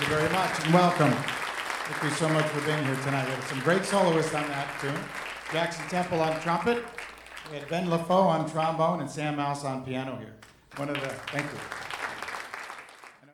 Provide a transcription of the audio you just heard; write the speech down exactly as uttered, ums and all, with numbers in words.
you very much, and welcome. Thank you so much for being here tonight. We had some great soloists on that tune. Jackson Temple on trumpet. We had Ben LaFoe on trombone and Sam Mouse on piano here. One of the, thank you.